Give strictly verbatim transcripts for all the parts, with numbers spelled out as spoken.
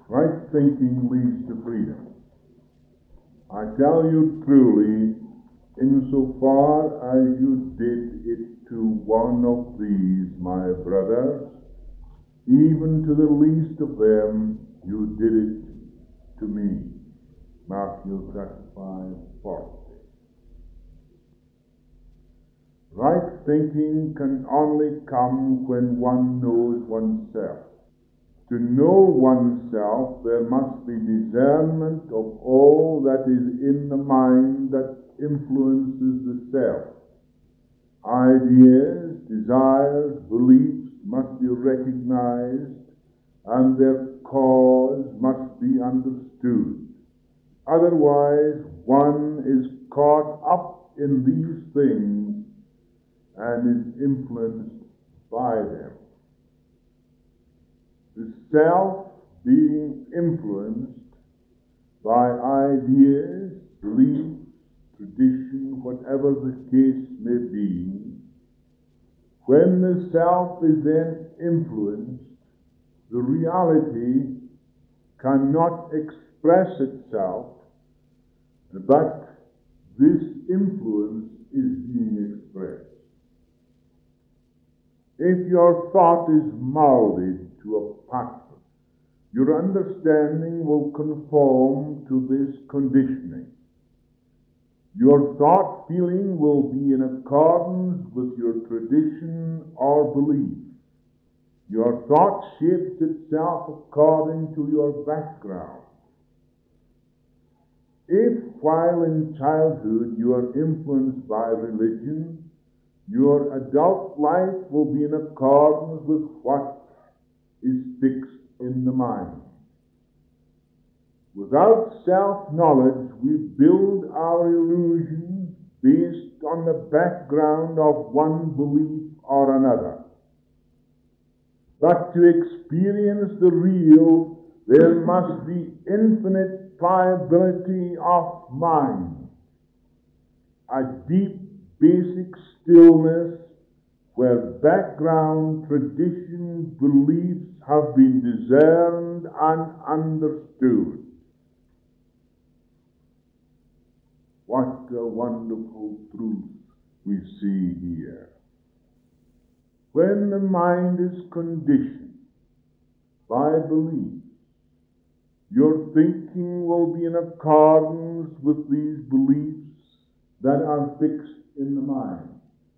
Right thinking leads to freedom. I tell you truly, insofar as you did it to one of these, my brothers, even to the least of them, you did it to me. Matthew thirty-five forty. Right thinking can only come when one knows oneself. To know oneself, there must be discernment of all that is in the mind that influences the self. Ideas, desires, beliefs must be recognized, and their cause must be understood. Otherwise, one is caught up in these things and is influenced by them. The self being influenced by ideas, beliefs, tradition, whatever the case may be, when the self is then influenced, the reality cannot express itself, but this influence is being expressed. If your thought is molded to a pattern, your understanding will conform to this conditioning. Your thought feeling will be in accordance with your tradition or belief. Your thought shapes itself according to your background. If while in childhood you are influenced by religion, your adult life will be in accordance with what is fixed in the mind. Without self-knowledge, we build our illusions based on the background of one belief or another. But to experience the real, there must be infinite pliability of mind, a deep basic stillness where background, tradition, beliefs have been discerned and understood. What a wonderful truth we see here. When the mind is conditioned by belief, your thinking will be in accordance with these beliefs that are fixed in the mind.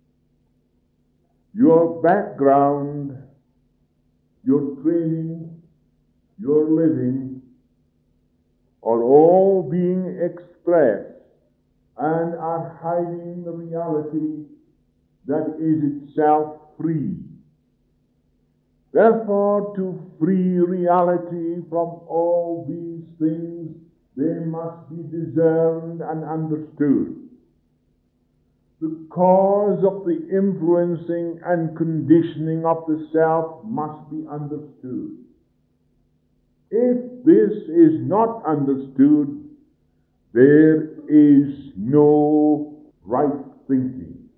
Your background, your training, your living are all being expressed and are hiding the reality that is itself free. Therefore, to free reality from all these things, they must be discerned and understood. The cause of the influencing and conditioning of the self must be understood. If this is not understood, there is no right thinking.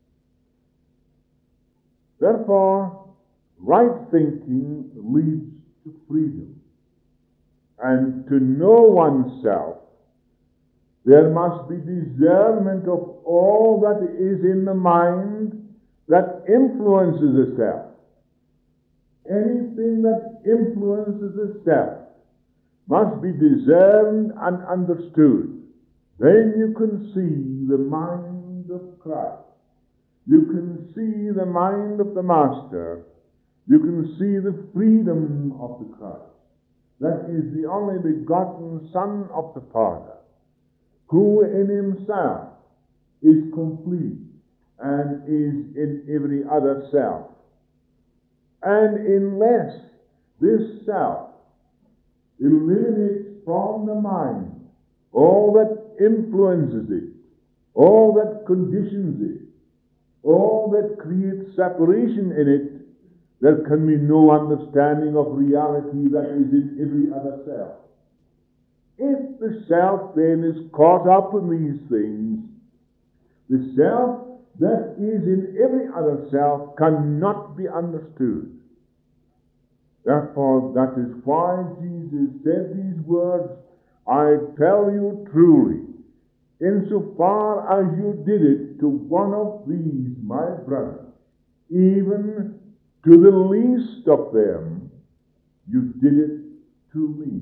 Therefore, right thinking leads to freedom. And to know oneself, there must be discernment of all that is in the mind that influences the self. Anything that influences the self must be discerned and understood. Then you can see the mind of Christ. You can see the mind of the Master. You can see the freedom of the Christ. That is the only begotten Son of the Father, who in himself is complete and is in every other self. And unless this self eliminates from the mind all that influences it, all that conditions it, all that creates separation in it, there can be no understanding of reality that is in every other self. If the self then is caught up in these things, the self that is in every other self cannot be understood. Therefore, that is why Jesus said these words, I tell you truly, insofar as you did it to one of these, my brothers, even to the least of them, you did it to me.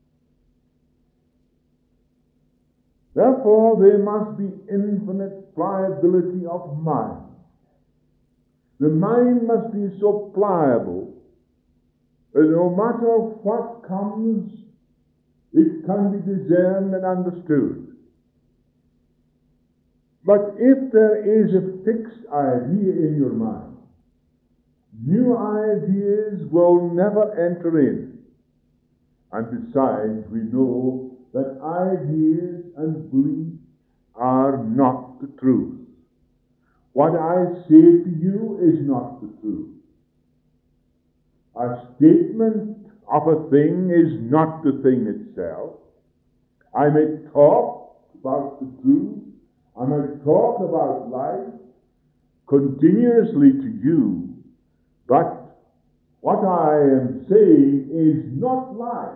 Therefore, there must be infinite pliability of mind. The mind must be so pliable that no matter what comes, it can be discerned and understood. But if there is a fixed idea in your mind, new ideas will never enter in. And besides, we know that ideas and beliefs are not the truth. What I say to you is not the truth. A statement of a thing is not the thing itself. I may talk about the truth, I may talk about life continuously to you, but what I am saying is not life.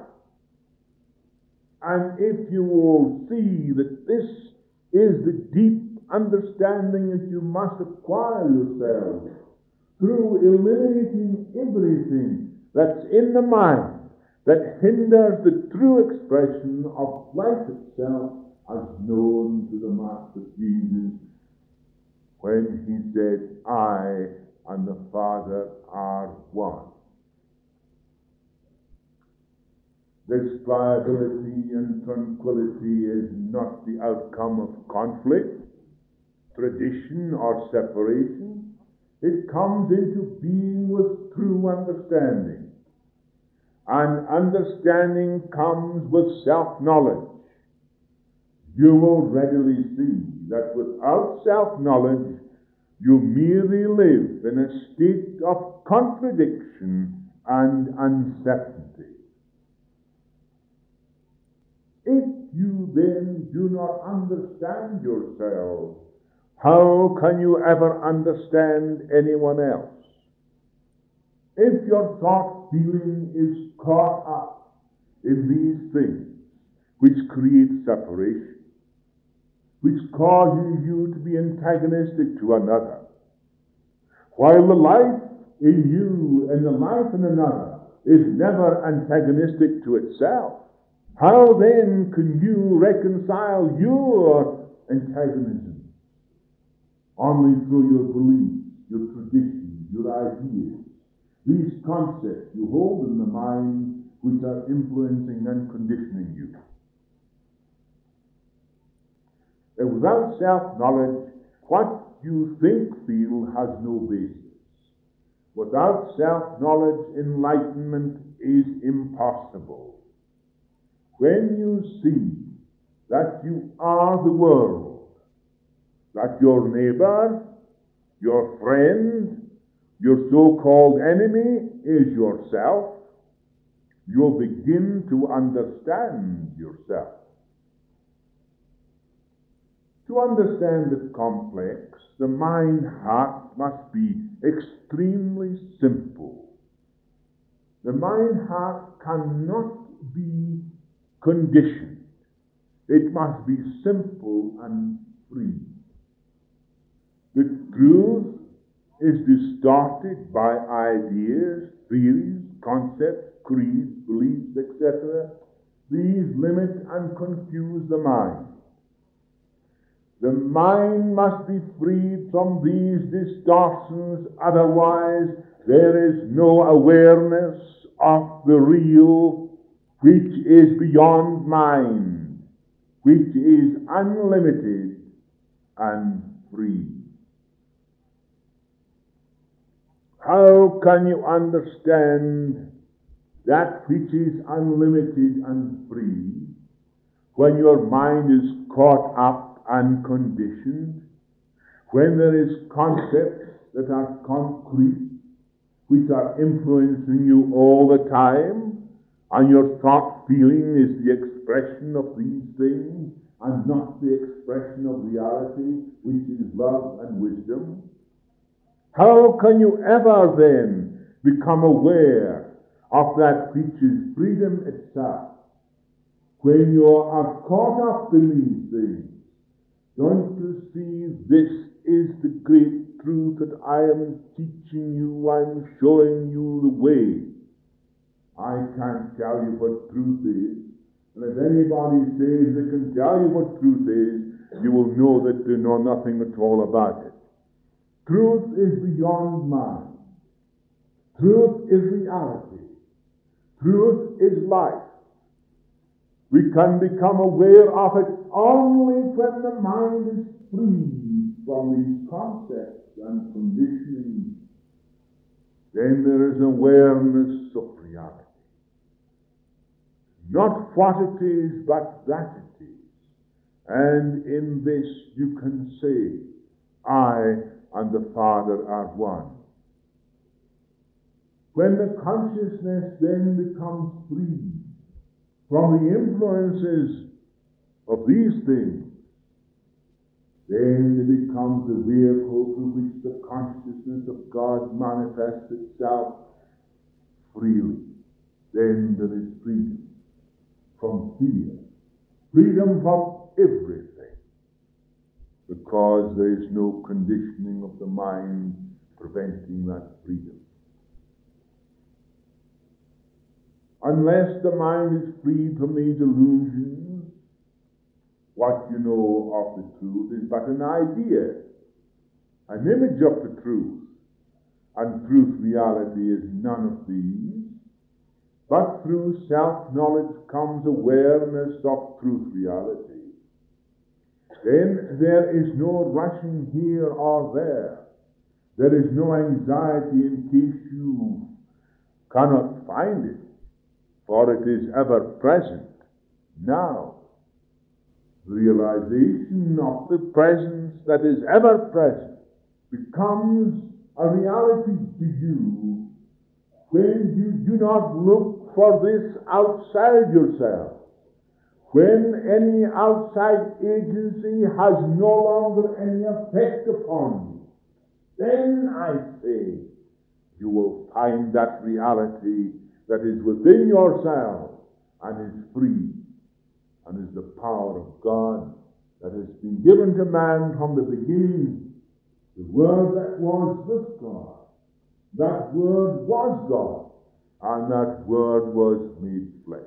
And if you will see that this is the deep understanding that you must acquire yourself through eliminating everything that's in the mind that hinders the true expression of life itself as known to the Master Jesus when he said, I and the Father are one. This pliability and tranquility is not the outcome of conflict, tradition, or separation. It comes into being with true understanding. And understanding comes with self-knowledge. You will readily see that without self-knowledge, you merely live in a state of contradiction and uncertainty. If you then do not understand yourself, how can you ever understand anyone else? If your thought feeling is caught up in these things which create separation, which causes you to be antagonistic to another, while the life in you and the life in another is never antagonistic to itself, how then can you reconcile your antagonism? Only through your beliefs, your traditions, your ideas, these concepts you hold in the mind which are influencing and conditioning you. And without self-knowledge, what you think, feel has no basis. Without self-knowledge, enlightenment is impossible. When you see that you are the world, that your neighbor, your friend, your so-called enemy is yourself, you'll begin to understand yourself. To understand the complex, the mind-heart must be extremely simple. The mind-heart cannot be conditioned. It must be simple and free. The truth is distorted by ideas, theories, concepts, creeds, beliefs, et cetera. These limit and confuse the mind. The mind must be freed from these distortions, otherwise there is no awareness of the real, which is beyond mind, which is unlimited and free. How can you understand that which is unlimited and free when your mind is caught up and conditioned, when there is concepts that are concrete, which are influencing you all the time, and your thought feeling is the expression of these things, and not the expression of reality, which is love and wisdom? How can you ever then become aware of that which is freedom itself. When you are caught up in these things, don't you see this is the great truth that I am teaching you, I'm showing you the way. I can't tell you what truth is, and if anybody says they can tell you what truth is, you will know that they know nothing at all about it. Truth is beyond mind. Truth is reality. Truth is life. We can become aware of it only when the mind is free from these concepts and conditionings. Then there is awareness of reality. Not what it is, but that it is. And in this you can say, I and the Father are one. When the consciousness then becomes free from the influences of these things, then it becomes the vehicle through which the consciousness of God manifests itself freely. Then there is freedom from fear, freedom from everything, because there is no conditioning of the mind preventing that freedom. Unless the mind is freed from these illusions, what you know of the truth is but an idea, an image of the truth. And truth reality is none of these. But through self-knowledge comes awareness of truth reality. Then there is no rushing here or there. There is no anxiety in case you cannot find it, for it is ever present now. Realization of the presence that is ever present becomes a reality to you when you do not look for this outside yourself. When any outside agency has no longer any effect upon you, then I say you will find that reality that is within yourself and is free and is the power of God that has been given to man from the beginning. The Word that was with God. That Word was God, and that Word was made flesh.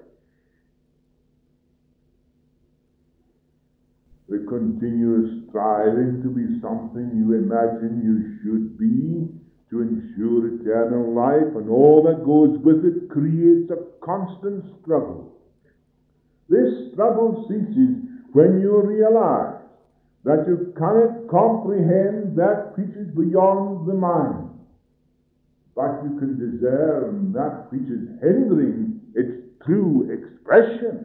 The continuous striving to be something you imagine you should be, to ensure eternal life and all that goes with it, creates a constant struggle. This struggle ceases when you realize that you cannot comprehend that which is beyond the mind, but you can discern that which is hindering its true expression.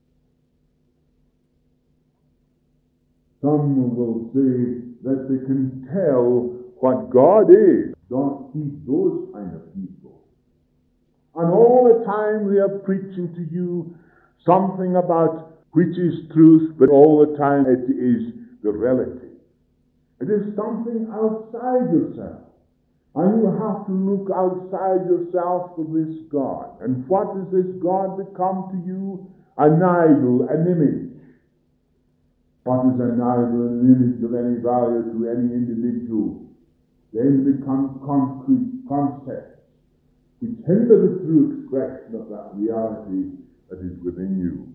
Some will say that they can tell what God is. Don't keep those kind of people. And all the time they are preaching to you something about which is truth, but all the time it is the relative. It is something outside yourself. And you have to look outside yourself for this God. And what does this God become to you? An idol, an image. What is an idol, an image of any value to any individual? Then become concrete concepts which hinder the true expression of that reality that is within you.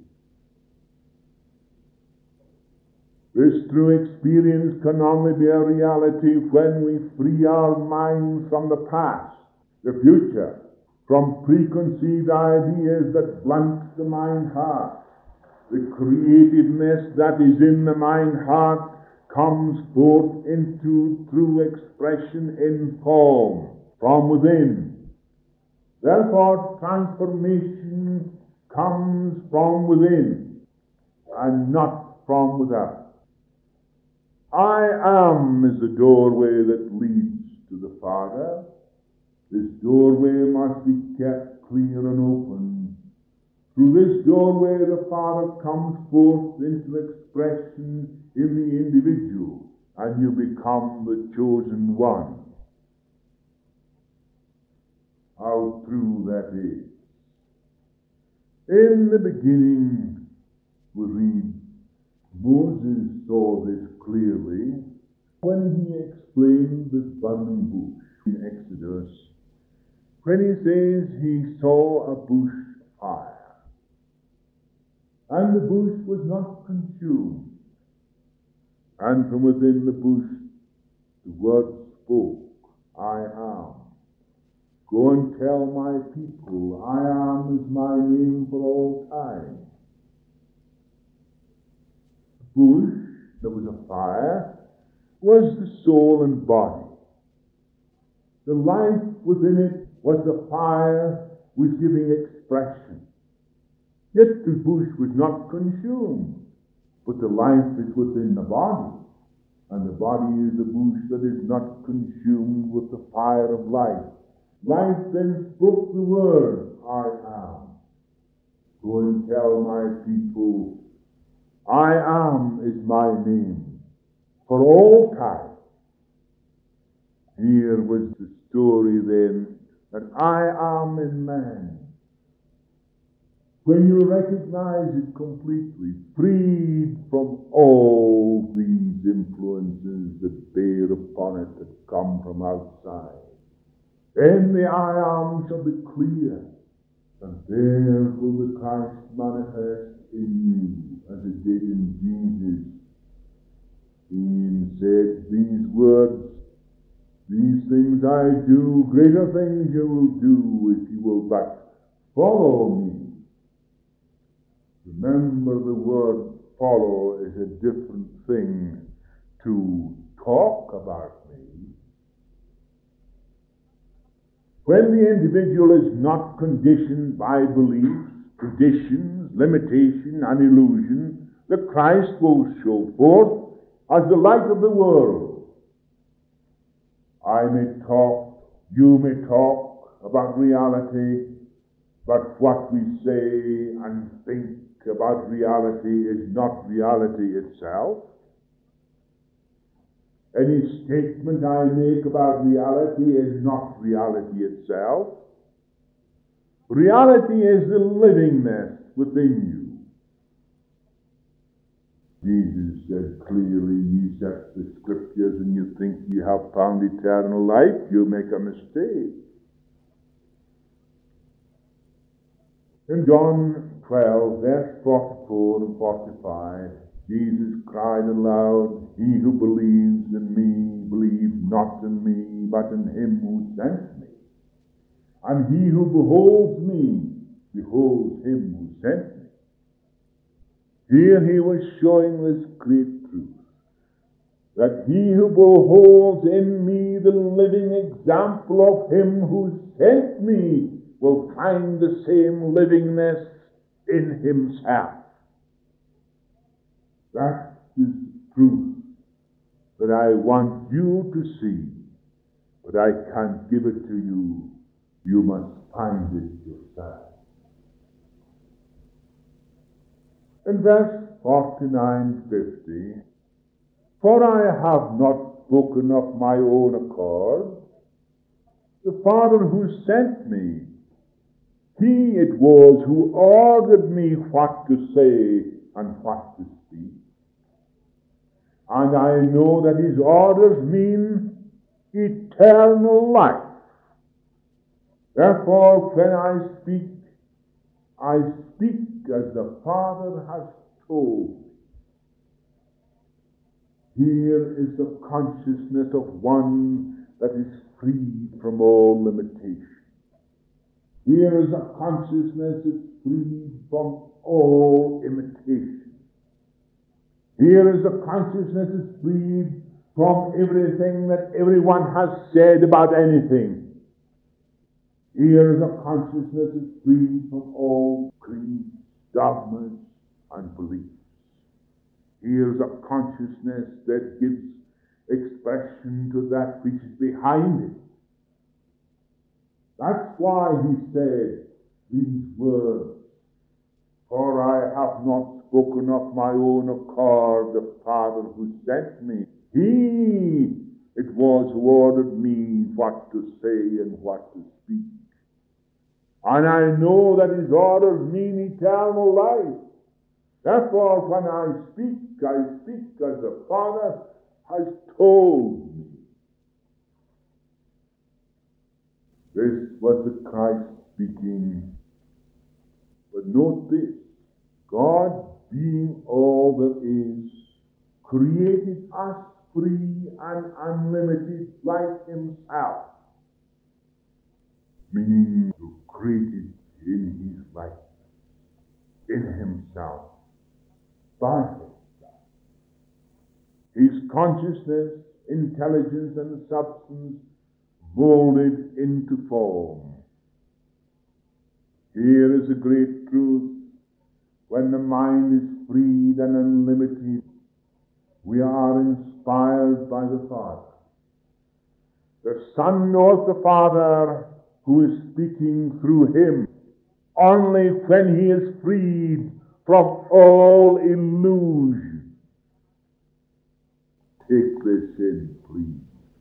This true experience can only be a reality when we free our mind from the past, the future, from preconceived ideas that blunt the mind heart. The creativeness that is in the mind heart comes forth into true expression in form from within. Therefore, transformation comes from within and not from without. I am is the doorway that leads to the Father. This doorway must be kept clear and open. Through this doorway the Father comes forth into expression in the individual, and you become the chosen one. how true that is. In the beginning, we read, Moses saw this clearly when he explained this burning bush in Exodus, when he says he saw a bush fire. And the bush was not consumed. And from within the bush the word spoke, I am. Go and tell my people, I am is my name for all time. The bush, that was a fire, was the soul and body. The life within it was the fire, was giving expression. Yet the bush was not consumed, but the life is within the body, and the body is the bush that is not consumed with the fire of life. Life then spoke the word, I am. Go and tell my people, I am is my name for all time. Here was the story then that I am in man. When you recognize it completely, freed from all these influences that bear upon it that come from outside, then the I am shall be clear, and there will the Christ manifest in you, as it did in Jesus. He said these words, these things I do, greater things you will do if you will but follow me. Remember, the word follow is a different thing to talk about me. When the individual is not conditioned by beliefs, traditions, limitation, and illusion, the Christ will show forth as the light of the world. I may talk, you may talk about reality, but what we say and think about reality is not reality itself. Any statement I make about reality is not reality itself. Reality is the livingness within you. Jesus said clearly, you search the scriptures and you think you have found eternal life, you make a mistake. In John twelve, verse forty-four and forty-five, Jesus cried aloud, he who believes in me, believes not in me, but in him who sent me. And he who beholds me, beholds him who sent me. Here he was showing this great truth, that he who beholds in me the living example of him who sent me will find the same livingness in himself. That is the truth that I want you to see, but I can't give it to you. You must find it yourself. In verse forty-nine fifty, for I have not spoken of my own accord. The Father who sent me, he it was who ordered me what to say and what to speak. And I know that his orders mean eternal life. Therefore, when I speak, I speak as the Father has told me. Here is the consciousness of one that is freed from all limitation. Here is a consciousness that's freed from all imitation. Here is a consciousness that's freed from everything that everyone has said about anything. Here is a consciousness that's freed from all creeds, dogmas, and beliefs. Here is a consciousness that gives expression to that which is behind it. That's why he said these words, for I have not spoken of my own accord, the Father who sent me. He it was who ordered me what to say and what to speak. And I know that his orders mean eternal life. Therefore, when I speak, I speak as the Father has told me. This was the Christ speaking. But note this, God, being all that is, created us free and unlimited like himself, meaning to created in his likeness, in himself, by himself. His consciousness, intelligence, and substance molded into form. Here is a great truth. When the mind is freed and unlimited, we are inspired by the Father. The Son knows the Father who is speaking through him only when he is freed from all illusion. Take this in, please.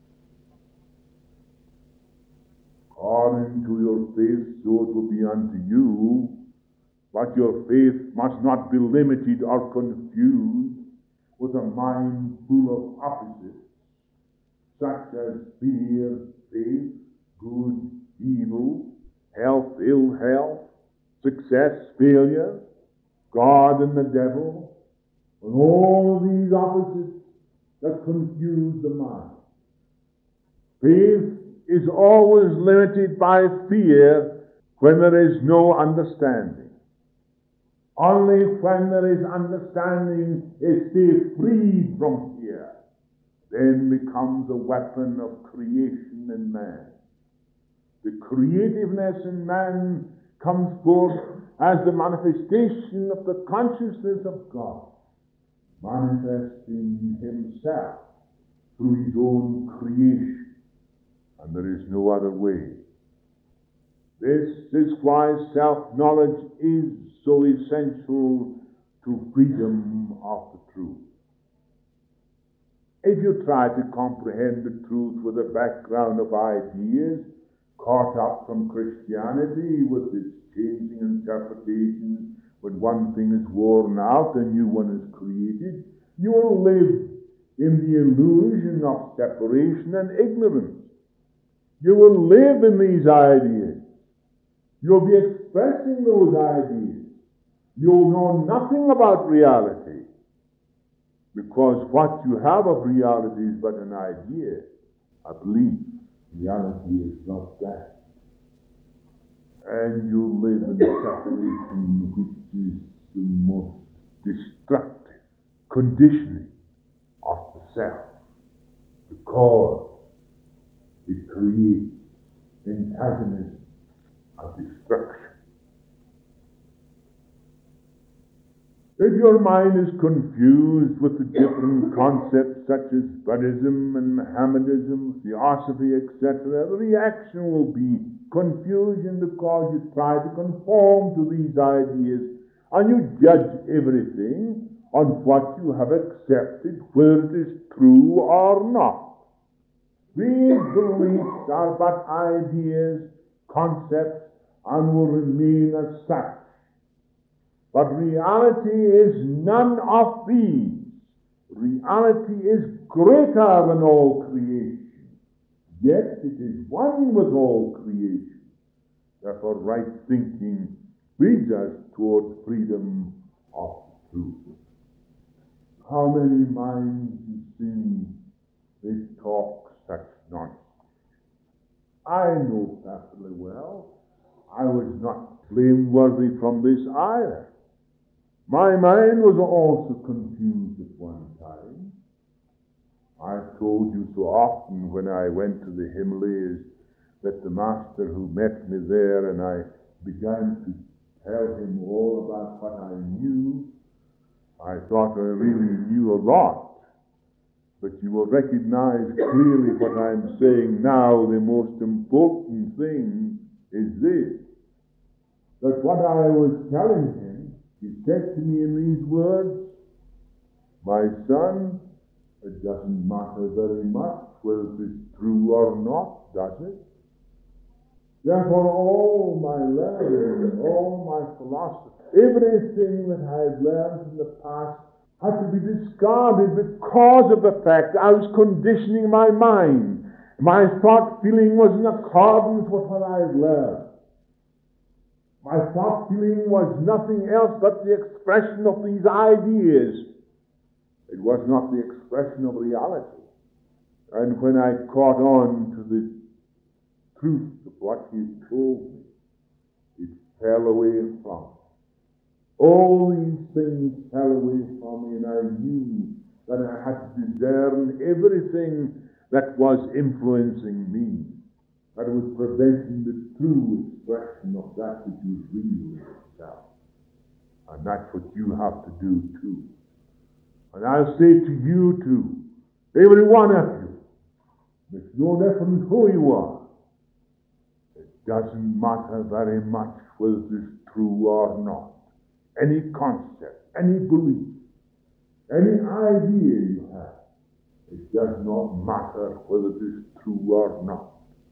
According to your faith, so it will be unto you. But your faith must not be limited or confused with a mind full of opposites, such as fear, faith, good, evil, health, ill health, success, failure, God and the devil, and all of these opposites that confuse the mind. Faith is always limited by fear when there is no understanding. Only when there is understanding is faith freed from fear, then becomes a weapon of creation in man. The creativeness in man comes forth as the manifestation of the consciousness of God, manifesting himself through his own creation, and there is no other way. This is why self-knowledge is so essential to freedom of the truth. If you try to comprehend the truth with a background of ideas caught up from Christianity with its changing interpretations, when one thing is worn out, a new one is created, you will live in the illusion of separation and ignorance. You will live in these ideas. You'll be expressing those ideas. You'll know nothing about reality, because what you have of reality is but an idea, a belief. Reality is not that. And you live in separation, which is the most destructive conditioning of the self, because it creates antagonism of destruction. If your mind is confused with the different concepts such as Buddhism and Mohammedanism, theosophy, et cetera, the reaction will be confusion, because you try to conform to these ideas and you judge everything on what you have accepted, whether it is true or not. These beliefs are but ideas, concepts, and will remain as such. But reality is none of these. Reality is greater than all creation. Yet it is one with all creation. Therefore, right thinking leads us toward freedom of truth. How many minds you see, they talk such nonsense. I know perfectly well I was not blameworthy from this either. My mind was also confused at one time. I've told you so often when I went to the Himalayas that the master who met me there and I began to tell him all about what I knew, I thought I really knew a lot. But you will recognize clearly what I'm saying now. The most important thing is this, that what I was telling him, he said to me in these words, "My son, it doesn't matter very much whether it is true or not, does it? Therefore, all my learning, all my philosophy, everything that I had learned in the past had to be discarded because of the fact I was conditioning my mind. My thought feeling was in accordance with what I had learned. My thought feeling was nothing else but the expression of these ideas. It was not the expression of reality. And when I caught on to the truth of what he told me, it fell away from me. All these things fell away from me, and I knew that I had to discern everything that was influencing me, that was preventing the true expression of that which was real in itself. And that's what you have to do too. And I'll say to you too, every one of you, there's no difference who you are. It doesn't matter very much whether it is true or not. Any concept, any belief, any idea you have, it does not matter whether it is true or not.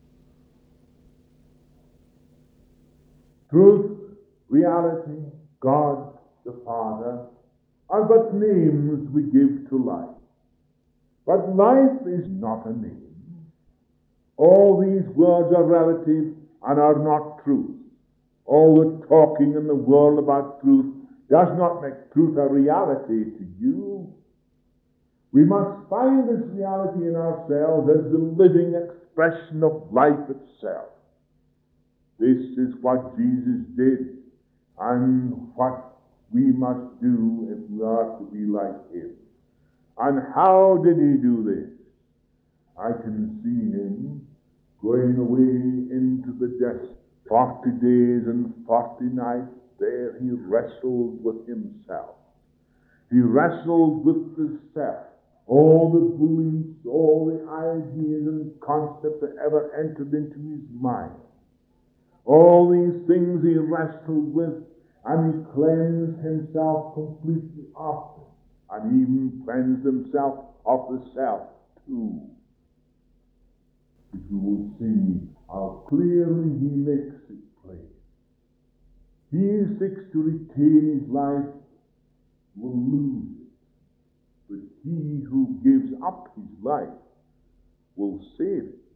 Truth, reality, God the Father are but names we give to life. But life is not a name. All these words are relative and are not truth. All the talking in the world about truth does not make truth a reality to you. We must find this reality in ourselves as the living expression of life itself. This is what Jesus did and what we must do if we are to be like him. And how did he do this? I can see him going away into the desert. Forty days and forty nights there he wrestled with himself. He wrestled with the self. All the beliefs, all the ideas and concepts that ever entered into his mind. All these things he wrestled with, and he cleansed himself completely of them, and even cleansed himself of the self too. Which we will see how clearly he makes it plain. He who seeks to retain his life will lose it, but he who gives up his life will save it.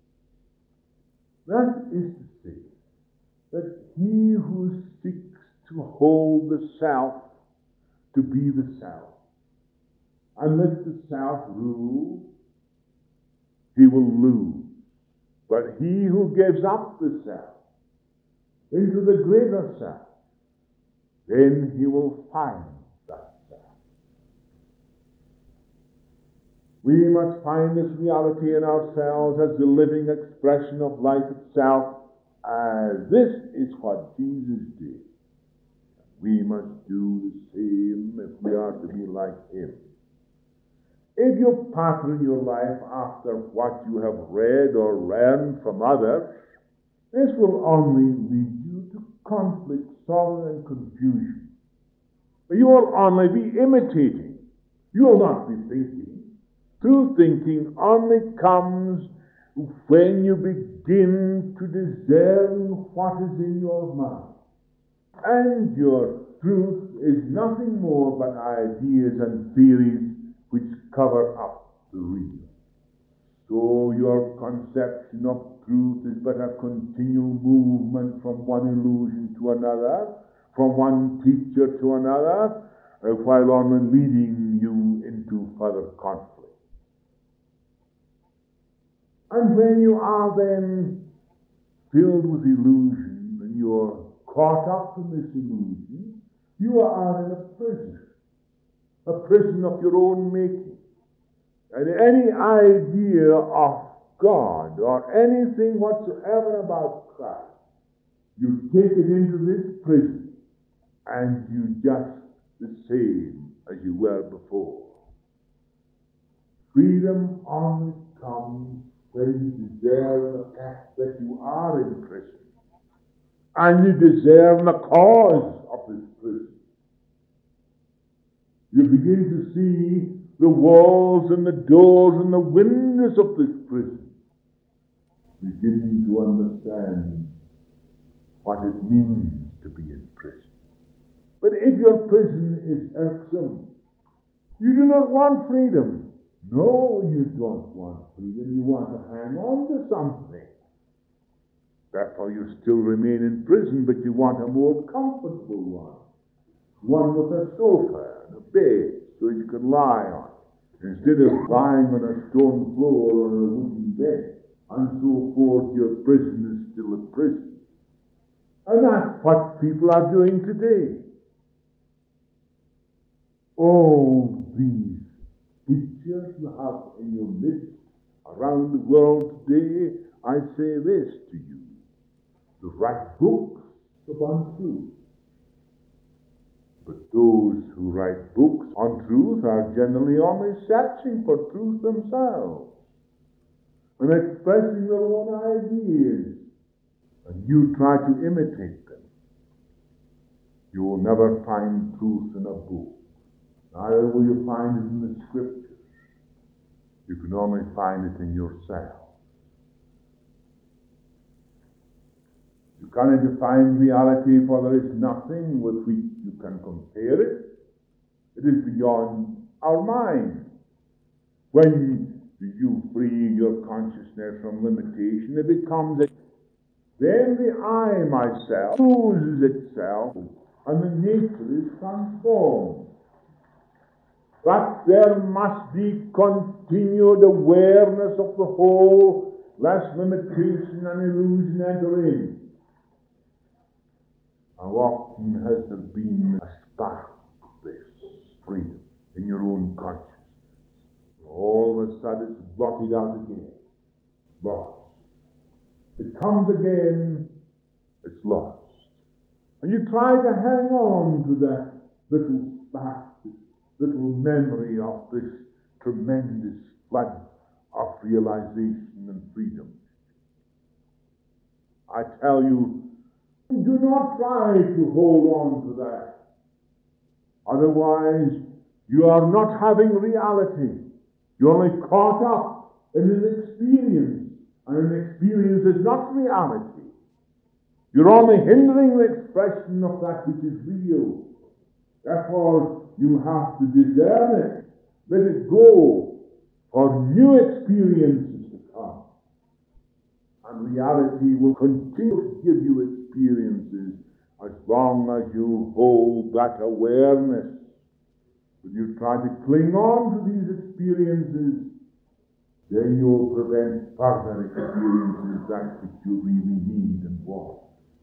That is to say, that he who seeks to hold the self to be the self, and let the self rule, he will lose. But he who gives up the self into the greater self, then he will find that self. We must find this reality in ourselves as the living expression of life itself, as this is what Jesus did. We must do the same if we are to be like him. If you pattern your life after what you have read or learned from others, this will only lead you to conflict, sorrow, and confusion. You will only be imitating. You will not be thinking. True thinking only comes when you begin to discern what is in your mind. And your truth is nothing more but ideas and theories which cover up the real. So your conception of truth is but a continual movement from one illusion to another, from one teacher to another, uh, while only leading you into further conflict. And when you are then filled with illusion and you are caught up in this illusion, you are in a prison, a prison of your own making. And any idea of God or anything whatsoever about Christ, you take it into this prison and you just the same as you were before. Freedom only comes when you discern the fact that you are in prison, and you discern the cause of this prison. You begin to see the walls and the doors and the windows of this prison, beginning to understand what it means to be in prison. But if your prison is irksome, you do not want freedom. No, you don't want freedom. You want to hang on to something. Therefore, you still remain in prison, but you want a more comfortable one. One with a sofa and a bed so you can lie on it, instead of lying on a stone floor or a wooden bed. And so forth, your prison is still a prison. And that's what people are doing today. All these pictures you have in your midst around the world today, I say this to you. To write books upon truth. But those who write books on truth are generally only searching for truth themselves and expressing their own ideas. And you try to imitate them. You will never find truth in a book. Neither will you find it in the Scriptures. You can only find it in yourself. You cannot define reality, for there is nothing with which you can compare it. It is beyond our mind. When you free your consciousness from limitation, it becomes a... Then the I, myself, loses itself, and the nature is transformed. But there must be continued awareness of the whole, lest limitation and illusion enter in. How often has there been a spark of this freedom in your own consciousness? All of a sudden it's blotted out again. Lost. It comes again, it's lost. And you try to hang on to that little spark, this little memory of this tremendous flood of realization and freedom. I tell you, do not try to hold on to that. Otherwise, you are not having reality. You're only caught up in an experience, and an experience is not reality. You're only hindering the expression of that which is real. Therefore, you have to discern it, let it go, for new experiences to come. And reality will continue to give you experiences as long as you hold that awareness. When you try to cling on to these experiences, then you will prevent further experiences that which you really need and want.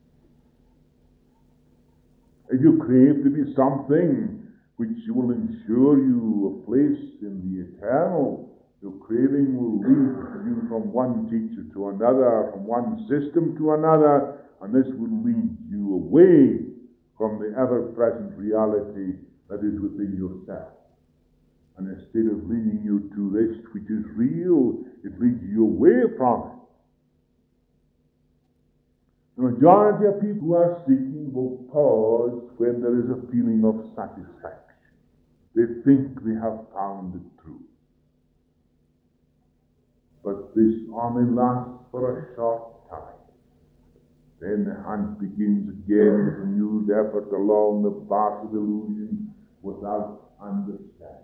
If you crave to be something which will ensure you a place in the eternal, your craving will lead you from one teacher to another, from one system to another, and this will lead you away from the ever-present reality that is within yourself. And instead of leading you to this which is real, it leads you away from it. The majority of people who are seeking will pause when there is a feeling of satisfaction. They think they have found the truth. But this only lasts for a short time. Then the hunt begins again with renewed effort along the path of illusion without understanding.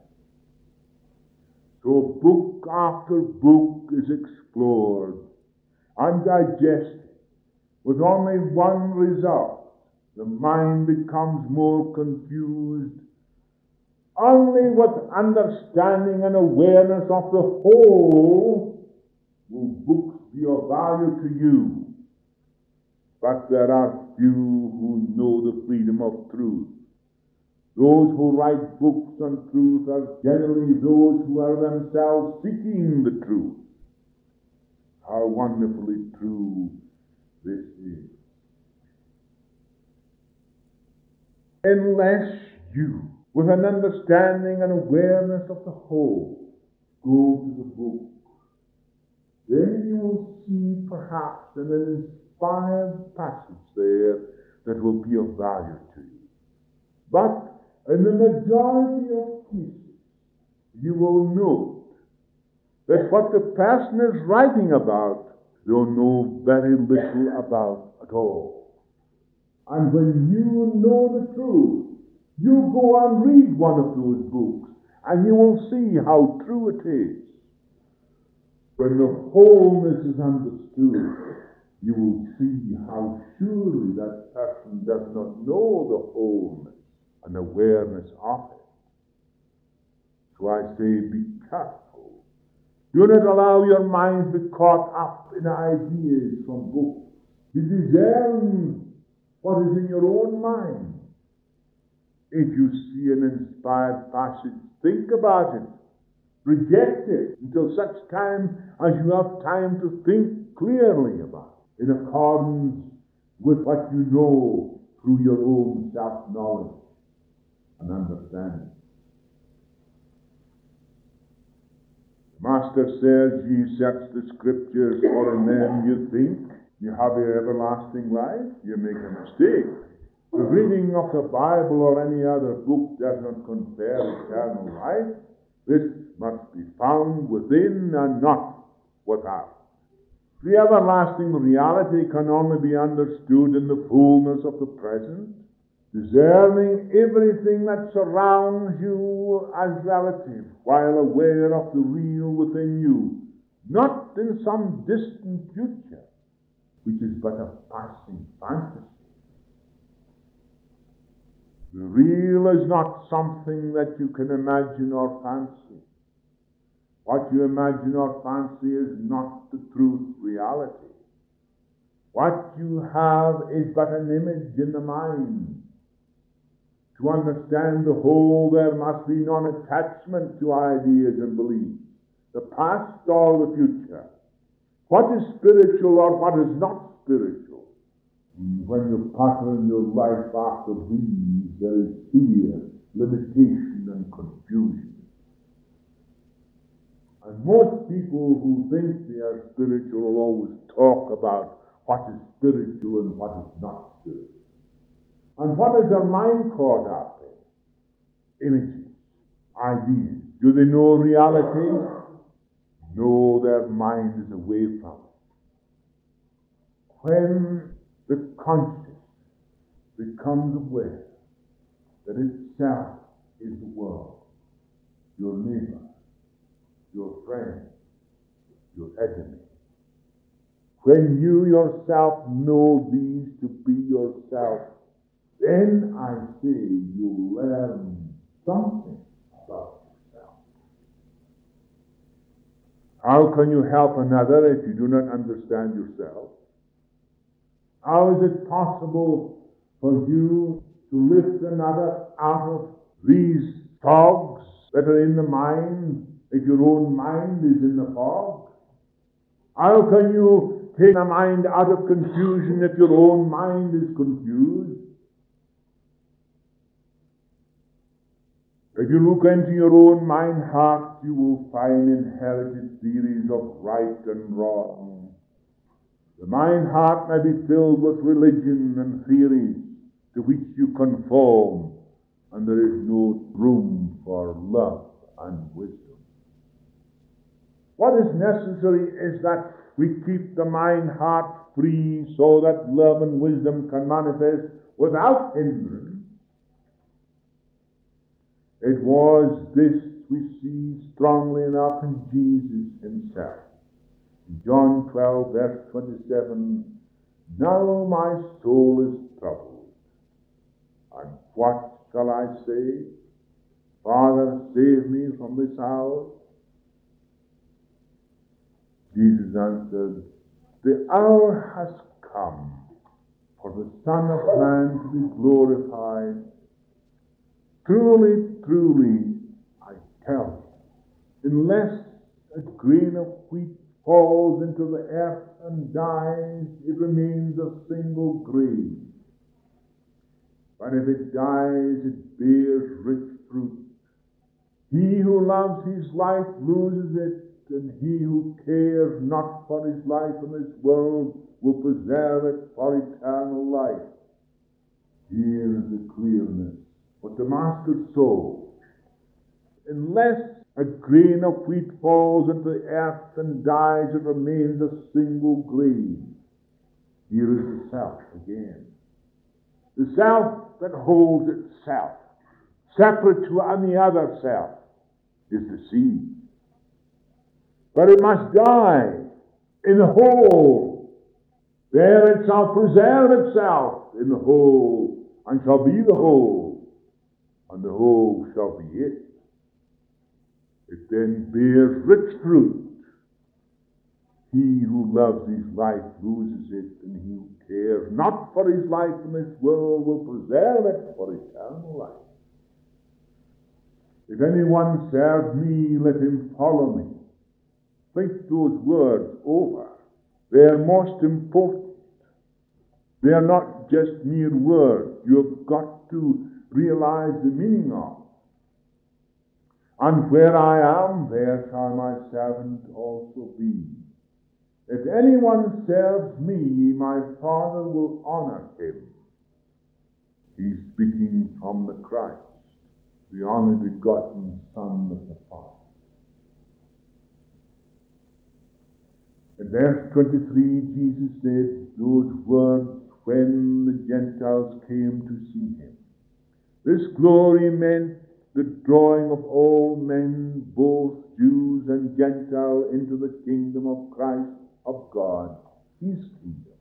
So book after book is explored and digested with only one result. The mind becomes more confused. Only with understanding and awareness of the whole will books be of value to you. But there are few who know the freedom of truth. Those who write books on truth are generally those who are themselves seeking the truth. How wonderfully true this is. Unless you, with an understanding and awareness of the whole, go to the book, then you will see perhaps an inspired passage there that will be of value to you. But in the majority of cases, you will note that what the person is writing about, they'll know very little about at all. And when you know the truth, you go and read one of those books, and you will see how true it is. When the wholeness is understood, you will see how surely that person does not know the wholeness and awareness of it. So I say, be careful. Do not allow your mind to be caught up in ideas from books. Be discern what is in your own mind. If you see an inspired passage, think about it. Reject it until such time as you have time to think clearly about it, in accordance with what you know through your own self-knowledge and understanding. The Master says, ye search the Scriptures, for in them you think you have your everlasting life. You make a mistake. The reading of the Bible or any other book does not confer eternal life. This must be found within and not without. The everlasting reality can only be understood in the fullness of the present, discerning everything that surrounds you as relative, while aware of the real within you, not in some distant future, which is but a passing fantasy. The real is not something that you can imagine or fancy. What you imagine or fancy is not the truth reality. What you have is but an image in the mind. To understand the whole, there must be non-attachment to ideas and beliefs, the past or the future. What is spiritual or what is not spiritual? When you pattern your life after these, there is fear, limitation, and confusion. And most people who think they are spiritual will always talk about what is spiritual and what is not spiritual. And what is their mind caught up in? Images, ideas. Do they know reality? No, their mind is away from it. When the conscious becomes aware that itself is the world, your neighbor, your friend, your enemy. When you yourself know these to be yourself, then I say you learn something about yourself. How can you help another if you do not understand yourself? How is it possible for you to lift another out of these fogs that are in the mind if your own mind is in the fog? How can you take a mind out of confusion if your own mind is confused? If you look into your own mind heart, you will find inherited theories of right and wrong. The mind heart may be filled with religion and theories to which you conform, and there is no room for love and wisdom. What is necessary is that we keep the mind heart free so that love and wisdom can manifest without hindrance. It was this we see strongly enough in Jesus himself. In John twelve, verse twenty-seven, now my soul is troubled, and what shall I say? Father, save me from this hour. Jesus answered, the hour has come for the Son of Man to be glorified. Truly, truly, I tell you, unless a grain of wheat falls into the earth and dies, it remains a single grain. But if it dies, it bears rich fruit. He who loves his life loses it, and he who cares not for his life in this world will preserve it for eternal life. Here is the clearness. What the Master saw. Unless a grain of wheat falls into the earth and dies, it remains a single grain. Here is the self again. The self that holds itself separate to any other self is deceived. But it must die in the whole. There it shall preserve itself in the whole, and shall be the whole, and the whole shall be it. It then bears rich fruit. He who loves his life loses it, and he who cares not for his life in this world will preserve it for eternal life. If anyone serves me, let him follow me. Think those words over. They are most important. They are not just mere words. You have got to realize the meaning of. And where I am, there shall my servant also be. If anyone serves me, my Father will honor him. He's speaking from the Christ, the only begotten Son of the Father. In verse twenty-three, Jesus said those words when the Gentiles came to see him. This glory meant the drawing of all men, both Jews and Gentile, into the kingdom of Christ, of God, his kingdom.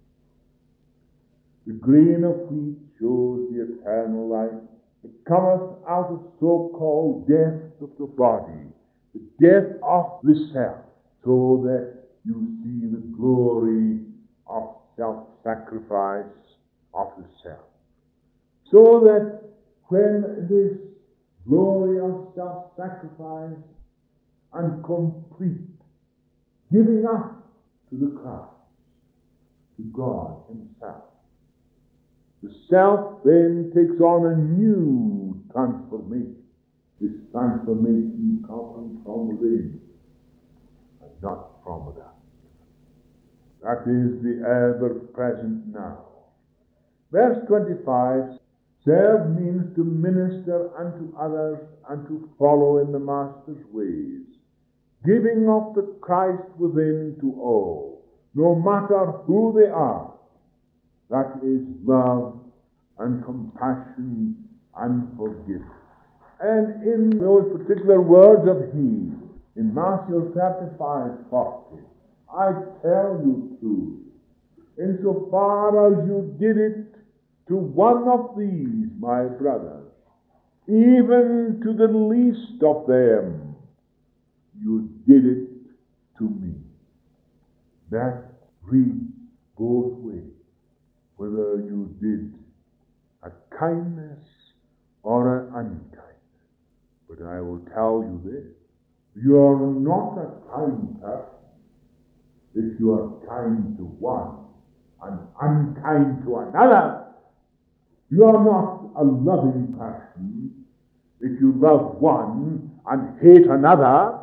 The grain of wheat shows the eternal life. It cometh out of so-called death of the body, the death of the self, so that you see the glory of self-sacrifice of the self. So that when this glory of self-sacrifice and complete giving up to the Christ, to God himself, the self then takes on a new transformation. This transformation comes from within and not from without. That is the ever-present now. Verse twenty-five, serve means to minister unto others and to follow in the Master's ways, giving of the Christ within to all, no matter who they are. That is love and compassion and forgiveness. And in those particular words of He, in Matthew chapter five, forty, I tell you truly, insofar as you did it to one of these, my brothers, even to the least of them, you did it to me. That reads both ways, whether you did a kindness or an unkindness. But I will tell you this, you are not a kind person if you are kind to one and unkind to another. You are not a loving person if you love one and hate another.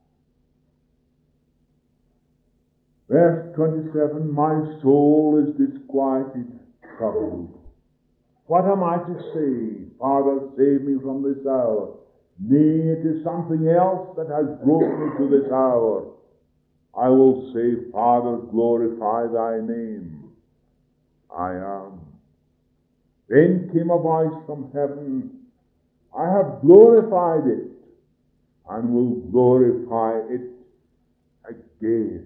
Verse twenty-seven, my soul is disquieted, troubled. What am I to say? Father, save me from this hour. Nay, it is something else that has brought me to this hour. I will say, Father, glorify thy name. I am. Then came a voice from heaven, I have glorified it, and will glorify it again.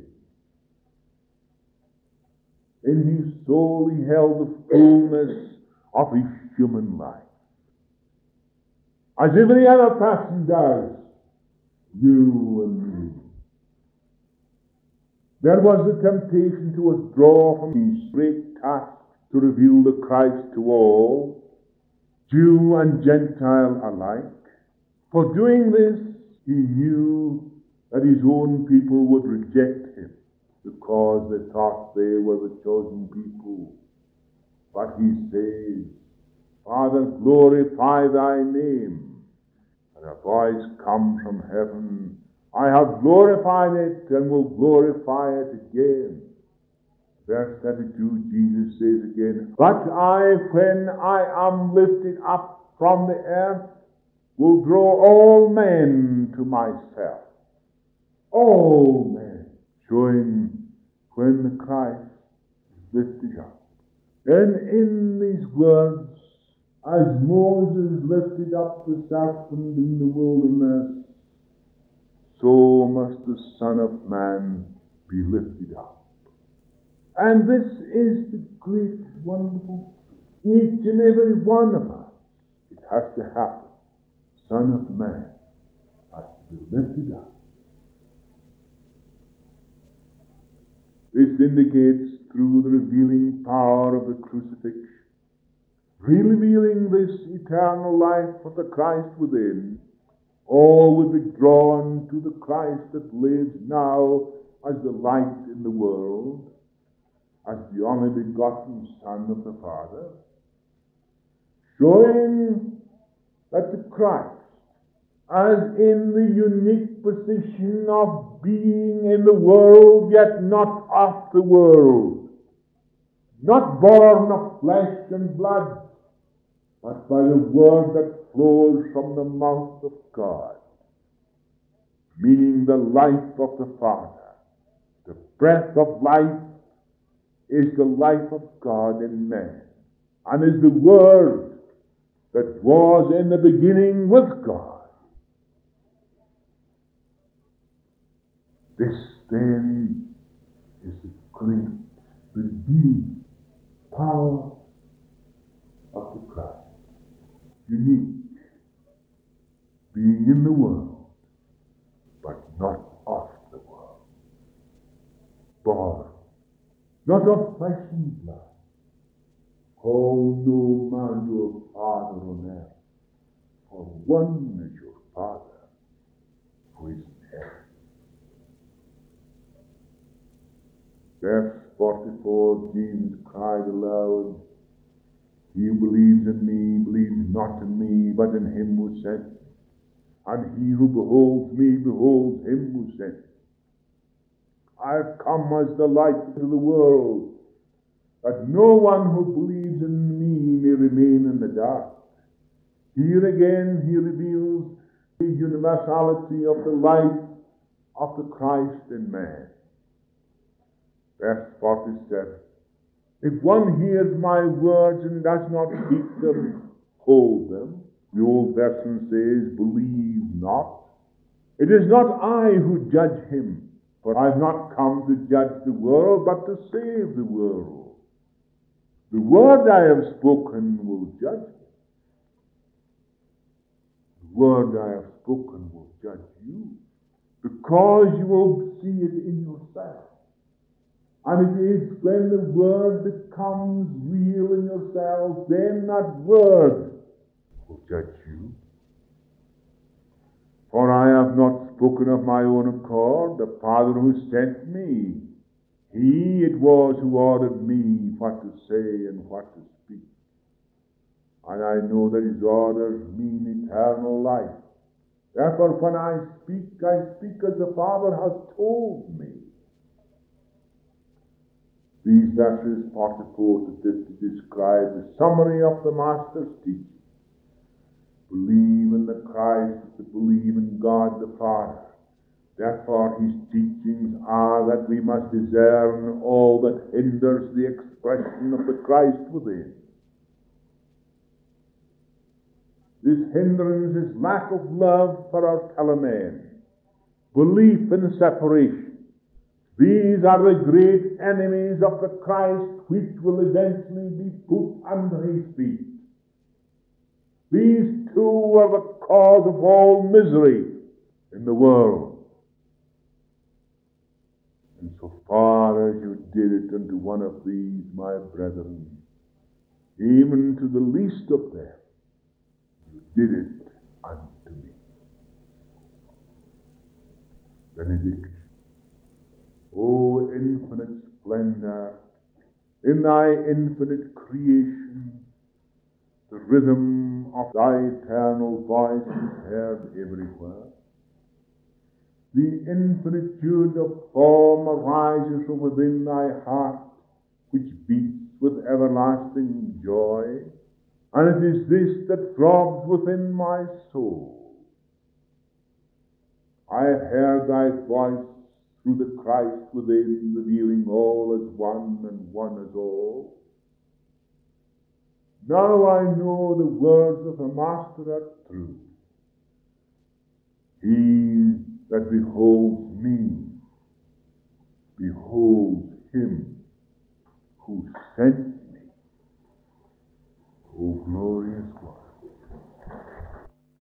In his soul he held the fullness of his human life. As every other person does, you and me. There was the temptation to withdraw from his great task to reveal the Christ to all, Jew and Gentile alike. For doing this, he knew that his own people would reject him because they thought they were the chosen people. But he says, Father, glorify thy name. And a voice comes from heaven, I have glorified it and will glorify it again. Verse thirty-two, Jesus says again, but I, when I am lifted up from the earth, will draw all men to myself. All men. Showing when the Christ is lifted up. And in these words, As Moses lifted up the serpent in the wilderness, so must the Son of Man be lifted up. And this is the great, wonderful, each and every one of us, it has to happen. Son of Man has to be lifted up. This indicates through the revealing power of the crucifixion, revealing this eternal life of the Christ within, all will be drawn to the Christ that lives now as the light in the world, as the only begotten Son of the Father, showing that the Christ, as in the unique position of being in the world, yet not of the world, not born of flesh and blood, but by the word that flows from the mouth of God, meaning the life of the Father. The breath of life is the life of God in man, and is the Word that was in the beginning with God. This then is the great redeeming power of the Christ. Unique, being in the world, but not of the world. Born, not of flesh and blood. Call no man your father on earth, for one is your Father, who is in heaven. Verse forty-four, Jesus cried aloud, He who believes in me, believes not in me, but in him who sent me. And he who beholds me, beholds him who sent me. I have come as the light into the world, that no one who believes in me may remain in the dark. Here again he reveals the universality of the light of the Christ in man. Verse forty-seven. If one hears my words and does not keep them, hold them. The old version says, believe not. It is not I who judge him, for I have not come to judge the world, but to save the world. The word I have spoken will judge you. The word I have spoken will judge you, because you will see it in yourself. And it is when the word becomes real in yourself, then that word will judge you. For I have not spoken of my own accord. The Father who sent me, He it was who ordered me what to say and what to speak. And I know that His orders mean eternal life. Therefore, when I speak, I speak as the Father has told me. These verses, forty-four to fifty, describe the summary of the Master's teaching. Believe in the Christ, to believe in God the Father. Therefore, his teachings are that we must discern all that hinders the expression of the Christ within. This hindrance is lack of love for our fellow men, belief in separation. These are the great enemies of the Christ, which will eventually be put under his feet. These two are the cause of all misery in the world. And so far as you did it unto one of these, my brethren, even to the least of them, you did it unto me. Benediction. O infinite splendor, in thy infinite creation, the rhythm of thy eternal voice is heard everywhere. The infinitude of form arises from within thy heart, which beats with everlasting joy, and it is this that throbs within my soul. I have heard thy voice through the Christ within, revealing all as one and one as all. Now I know the words of the Master are true. He that beholds me beholds him who sent me. O glorious one.